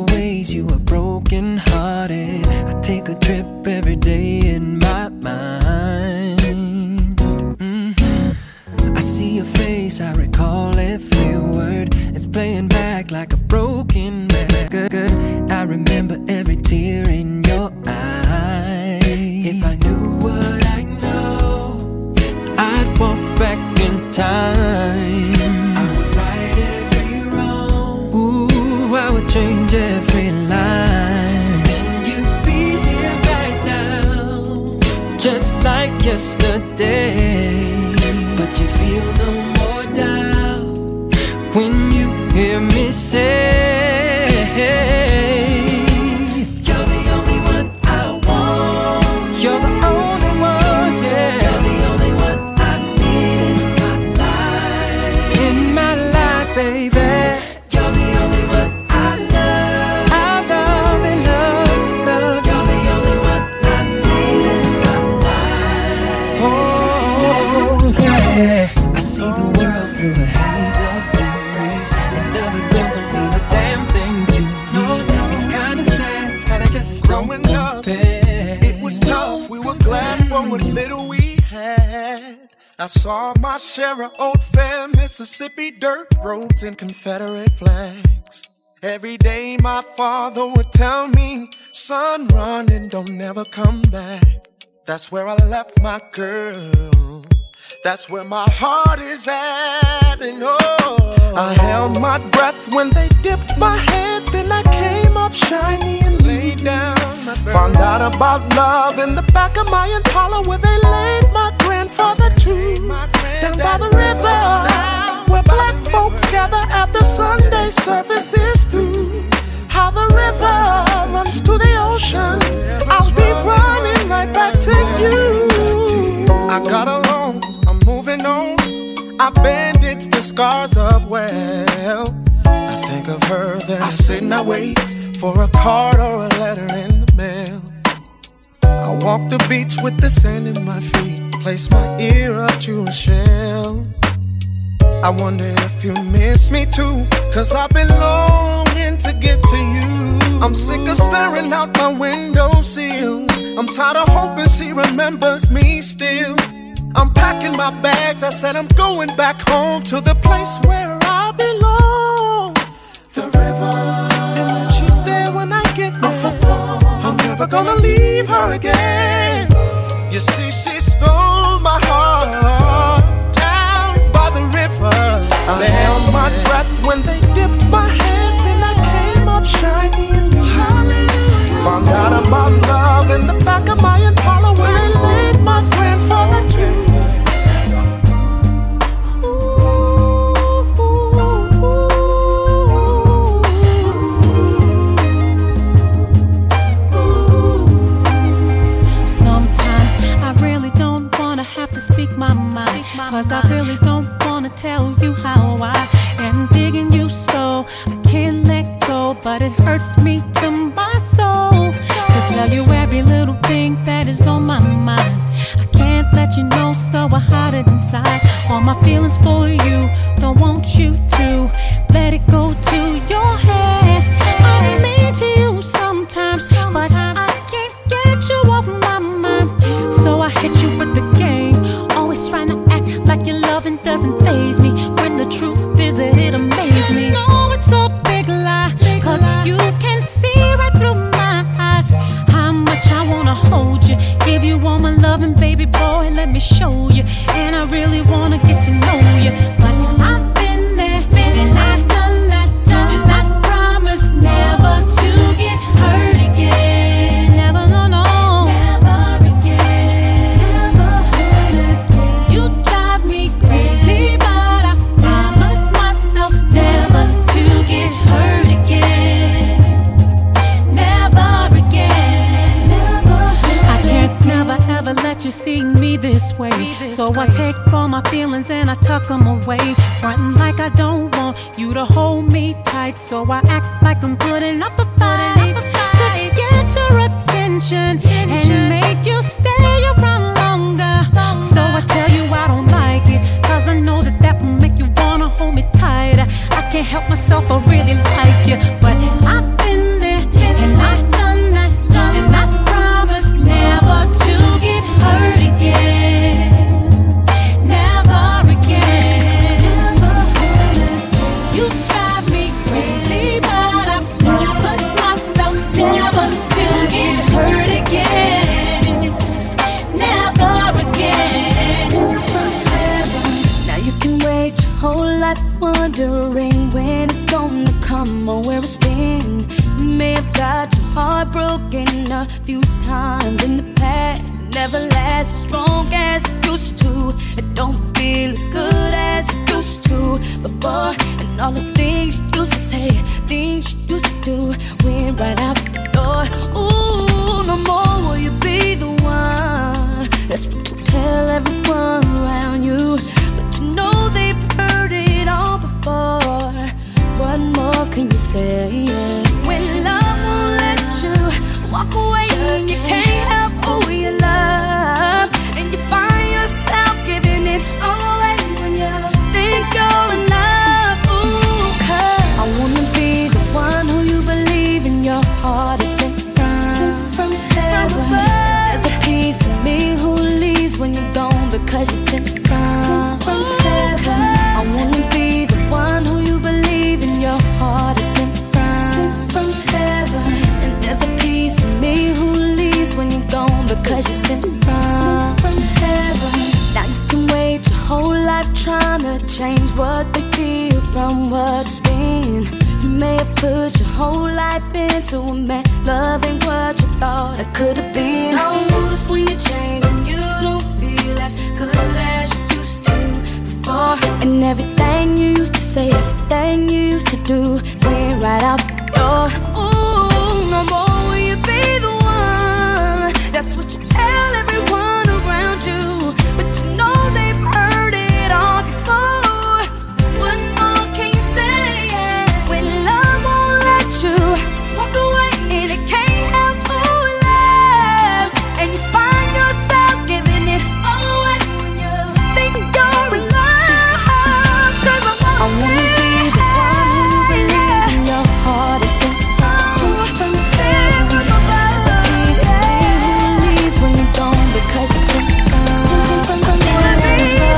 ways you were broken hearted. I take a trip every day in my mind. I see your face, I recall every word. It's playing back like a broken record. I remember every tear in your eye. If I knew what I know, I'd walk back in time. I would right every wrong. Ooh, I would change every line. Then you'd be here right now, just like yesterday. But you feel no more doubt when you hear me say, you're the only one I want. You're the only one, yeah. You're the only one I need in my life, baby. You're the only one I love. I love and love, love. You're the only one I need in my life. Oh, yeah. I see the world through a haze of memories, and other girls don't mean a damn thing to me. It's kinda sad that I just don't compare. It was tough, we were glad for what little we had. I saw my share of old fair Mississippi dirt roads and Confederate flags. Every day my father would tell me, son, run and don't never come back. That's where I left my girl. That's where my heart is at, and oh, I held my breath when they dipped my head. Then I came up shiny and laid down. Found out about love in the back of my Impala, where they laid my grandfather too. Down by the river, where black folks gather after Sunday services through. How the river runs to the ocean, I'll be running right back to you. I got along, I'm moving on. I bandage the scars up well. I think of her, then I sit and I wait for a card or a letter in the mail. I walk the beach with the sand in my feet, place my ear up to a shell. I wonder if you miss me too, 'cause I've been longing to get to you. I'm sick of staring out my windowsill. I'm tired of hoping she remembers me still. I'm packing my bags, I said I'm going back home to the place where I belong. The river, and when she's there when I get there, I'm never gonna leave her again. You see, she stole my heart down by the river. I held my breath when they dipped my head, then I came up shiny and new. Found out about love in the back of my Impala, where they laid my grandfather too. Sometimes I really don't wanna have to speak my mind, 'cause I really don't wanna tell you how I am digging you so I can't let go, but it hurts me to my soul to tell you every little thing that is on my mind. I can't let you know, so I hide it inside. All my feelings for you, don't want you to let it go to your head. I'm mean to you sometimes, but I can't get you off my mind. So I hit you with the game, always trying to act like your loving doesn't faze me, when the truth is that it amazes me. No, it's a big lie, 'cause you can see right through my eyes how much I wanna hold you, give you all my loving, baby boy, let me show you. And I really wanna get to know you, but I've been there and I've done that, and I promise never to get hurt again. Never, no, no, never again, never hurt again. You drive me crazy, but I promise myself never to get hurt again. Never again, never. I can't never ever let you see me this way, so I take all my feelings and I tuck them away, fronting like I don't want you to hold me tight. So I act like I'm putting up a fight to get your attention and make you stay around longer. So I tell you I don't like it, 'cause I know that that will make you wanna hold me tighter. I can't help myself, I really like you, but I've been there left wondering when it's gonna come or where it's been. You may have got your heart broken a few times in the past. It never lasts as strong as it used to. It don't feel as good as it used to before. And all the things you used to say, things you used to do, went right out the door. Ooh, no more will you be the one. That's what you tell everyone around you. But you know they've heard it all before. What more can you say? When love won't let you walk away, and you can't help who you love, and you find yourself giving it all away when you think you're enough. Ooh, 'cause I wanna be the one who you believe in your heart is sent from heaven. There's a piece of me who leaves when you're gone because you're sent from heaven. I wanna be the one who you believe in your heart is sent from heaven. And there's a piece of me who leaves when you're gone because you're sent from heaven. Now you can wait your whole life trying to change what they feel from what's been. You may have put your whole life into a man, loving what you thought it could have been. I notice when you change and you don't feel as good as you used to before. And everything you used to say, everything you used to do, went right out the door. Ooh, no more will you be the one. That's what you tell everyone around you. But you know they've heard it all before. What more can you say? When love won't let you walk away, and it can't help who it loves, and you find yourself giving it all away when you think you're in love. 'Cause I wanna be the one who you believe in your heart is sent from heaven. There's a piece of me who leaves when you're gone because you're sent from heaven. I wanna be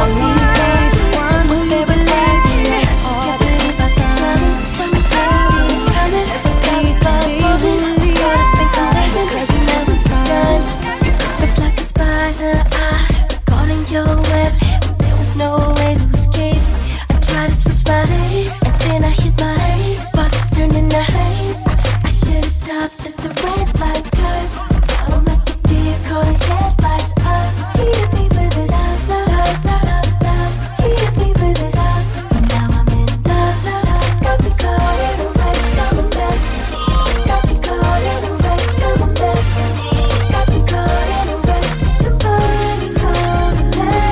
the one who you believe in your heart is sent from heaven. There's a piece of me who leaves because you're sent from heaven. The blackest spider, caught in your web. There was no way to escape. I tried to switch my legs, and then I hit my head. Sparks turned into flames. I should've stopped at the red light, 'cause I don't like the deer caught in headlights. He hit me with his love, love, love, love. He hit me with his love, and now I'm in love, love. Got me caught in a wreck, I'm a mess. Got me caught in a wreck, I'm a mess. Got me caught in a wreck. Somebody call me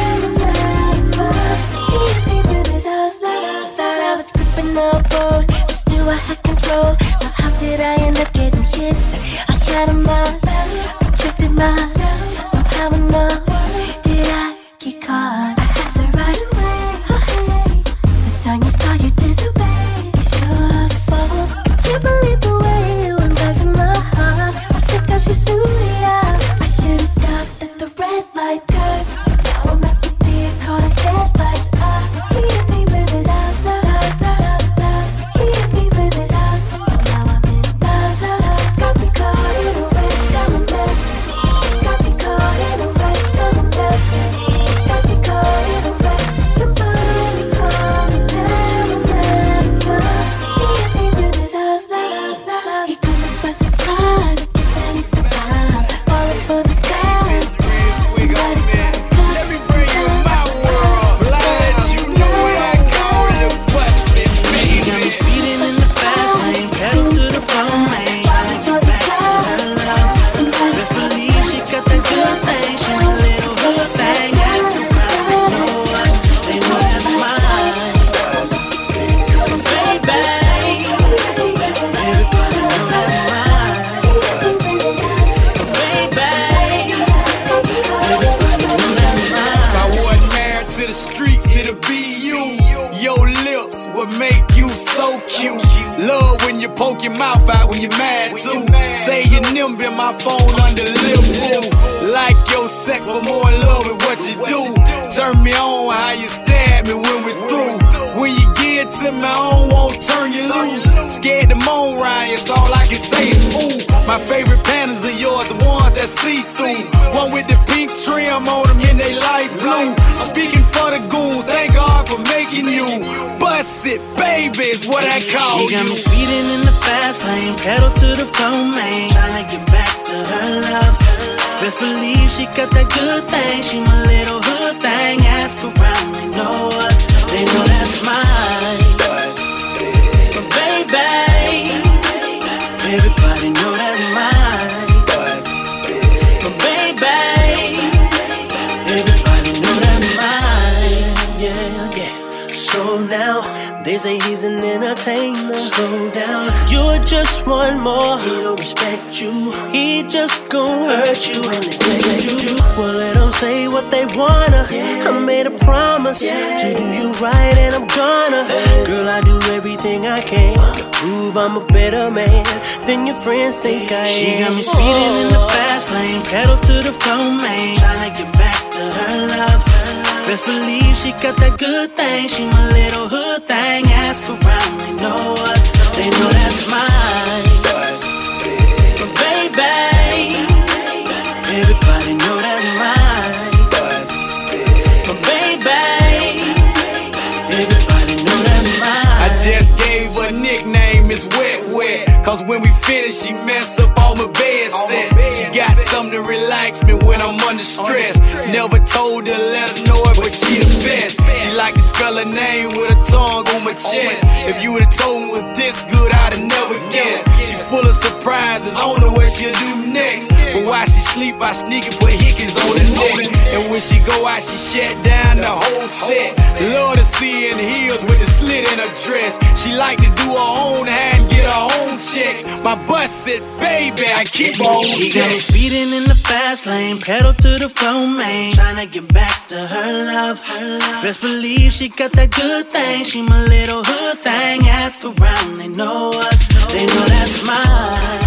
Lemon. He hit me with his love, love. Thought I was gripping the boat, just knew I had control. So how did I end up getting hit? I had a mind, projected myself. So how in the world did I get caught? I had the right of way. Oh hey, the sign you saw, you disobeyed. It's your fault. I can't believe the way you went back to my heart. I think I should sue ya. I should've stopped at the red light, 'cause now I'm not the deer caught in headlights. He hit me with his love, love, love, love. He hit me with his love, and now I'm in love, love. Got me caught in a wreck, I'm a mess. Got me caught in a wreck, I'm a mess. Got me caught in a wreck. Somebody call me Lemon. He hit me with his love, love, love. He caught me by surprise. I guess that it's the time. Falling for the sky. Somebody Let me bring you in my world. Let you know where I go to bust it, She got me baby. speeding in the fast lane, pedal to the floor, man. Trying to get back to her love. Best believe she got that good thing. She a little hood thing. Ask her probably show us. They know that's mine. Baby, baby, cause you know that's mine. If I wasn't married to the streets, it'd be you. Your lips would make you so cute. Love when you poke your mouth out when you're mad too. Say your nimble, my phone under lip boo. Like your sex, but more in love with what you do. Turn me on how you stare at me when we're through. When you get to me, I don't want to turn you loose. Scared to moan, Ryan, so all I can say is ooh. My favorite panties are yours, the ones that see through. One with the pink trim on them and they light blue. I'm speaking for the goons, thank God for making you. Bust it, baby, is what I call you. She got me speeding in the fast lane, pedal to the floor, man. Tryna get back to her love. Best believe she got that good thing. She my little hood thing. Ask around, they know us. They know that's mine. But baby, everybody know that's mine. But baby, everybody know that's mine. Yeah, yeah. So now they say he's an entertainer. Slow down, you're just one more. He don't respect you, he just gon' hurt you and neglect you. Well, let them say what they wanna. I made a promise to do you right, and I'm gonna. Girl, I do everything I can to prove I'm a better man than your friends think I am. She got me speeding in the fast lane, pedal to the floor, man. Tryna get back to her love. Best believe she got that good thing. She my little hood thing. Ask around, they know us. They know that's mine. But baby, everybody know that's mine. But baby, everybody know that's mine. I just gave her a nickname, Miss Wet Wet. Cause when we finish, she mess up all my bed sets. She got something to relax me when I'm under stress. Never told her, let her know it, but she the best. She like to spell her name with her tongue on my chest. If you would've told me it was this good, I'd have never guessed. She full of surprises, I don't know what she'll do next. But while she sleep, I sneak and put hickeys on her neck. And when she go out, she shut down the whole set. Love to see her in heels with the slit in her dress. She like to do her own hair and get her own checks. My butt said, baby, I keep on. She got me speeding in the fast lane, pedal to the floor, man. Tryna get back to her love. Best believe she got that good thing. She my little hood thing. Ask around, they know us. They know that's mine.